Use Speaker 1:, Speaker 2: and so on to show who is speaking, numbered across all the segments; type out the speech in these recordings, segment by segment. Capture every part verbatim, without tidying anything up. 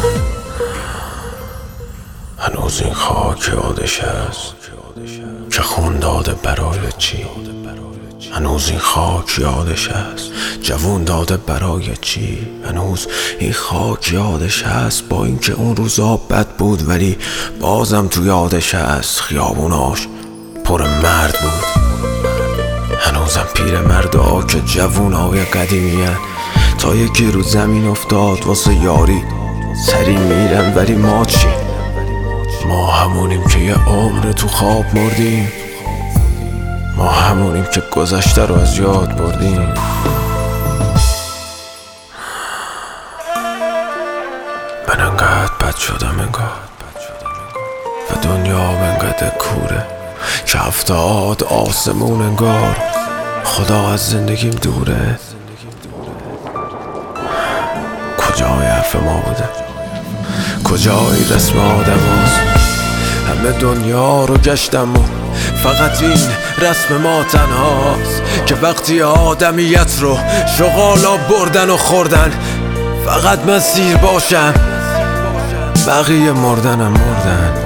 Speaker 1: هنوز این خاک یادش هست که خون داده برای چی؟ هنوز این خاک یادش هست جوون داده برای چی؟ هنوز این خاک یادش هست با اینکه اون روزا بد بود ولی بازم تو یادش هست خیابوناش پر مرد بود. هنوزم پیر مردا که جوونای قدیمی هن تا یکی رو زمین افتاد واسه یاری سری میرن ولی ما چی؟ ما همونیم که یه عمر تو خواب مردیم، ما همونیم که گذشته رو از یاد بردیم. من انقدر بد شدم انگار و دنیا انقدر کوره که هفتاد آسمون انگار خدا از زندگیم دوره. کجای حرف ما بوده؟ کجای رسم آدم هست؟ همه دنیا رو گشتم و فقط این رسم ما تنهاست که وقتی آدمیت رو شغالا بردن و خوردن فقط من سیر باشم بقیه مردنم مردن.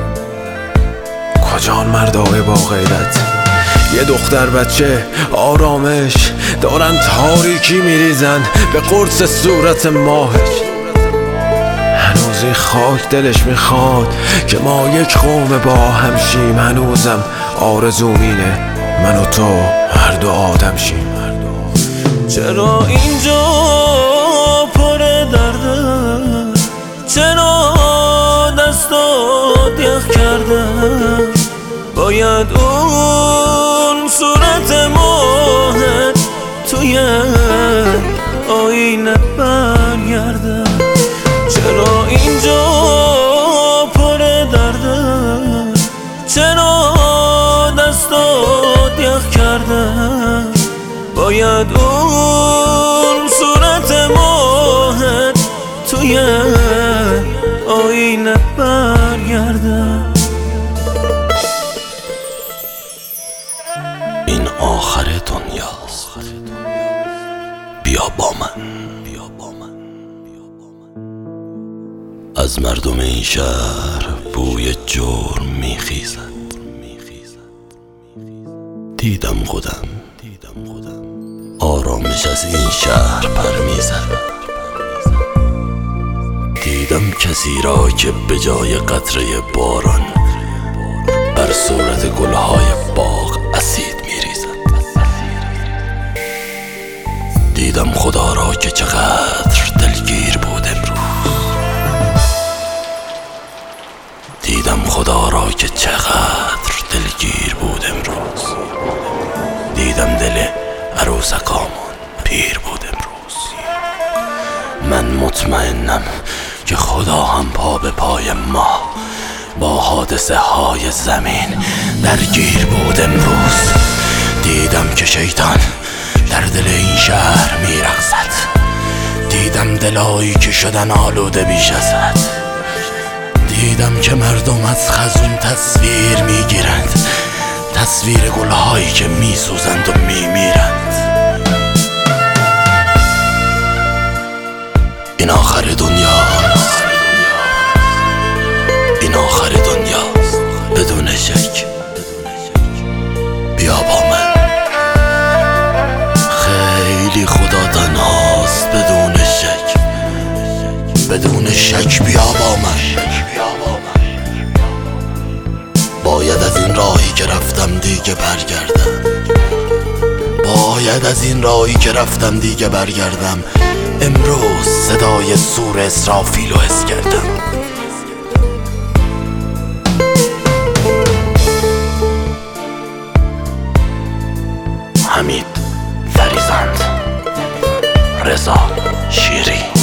Speaker 1: کجان مردای با غیرت؟ یه دختر بچه آرامش دارن تاریکی میریزن به قرص صورت ماهش. هنوز این خاک دلش میخواد که ما یک قوم با هم شیم. هنوزم آرزوم اینه من و تو هر دو آدم شیم.
Speaker 2: چرا اینجا پر درده؟ چرا دستات یخ کرده؟ باید اون صورت ماهت توی آینه برگرده. چرا اینجا پر درده؟ چرا دستات یخ کرده؟ باید اون صورت ماهت توی آینه برگرده.
Speaker 3: این آخر دنیاست، بیا با من. از مردم این شهر بوی جرم میخیزد. دیدم خودم آرامش از این شهر پر میزد. دیدم کسی را که به جای قطره باران بر صورت گلهای باغ اسید میریزد. دیدم خدا را که چقدر دلگیر بود امروز. دیدم خدا را که چقدر دلگیر بود امروز. دیدم دل عروسکامون پیر بود امروز. من مطمئنم که خدا هم پا به پای ما با حادثه های زمین درگیر بود امروز. دیدم که شیطان در دل این شهر میرقصد. دیدم دلایی که شدن آلوده بیش از حد. دیدم که مردم از خزون تصویر میگیرند، تصویر گلهایی که میسوزند و میمیرند. این آخر دنیاست، این آخر دنیاست بدون شک. بیا با من. خیلی خدا تنهاست بدون شک، بدون شک. بیا با من. باید از این راهی که رفتم دیگه برگردم. باید از این راهی که رفتم دیگه برگردم. امروز صدای سور اسرافیل رو حس کردم. حمید فریزند، رضا شیری.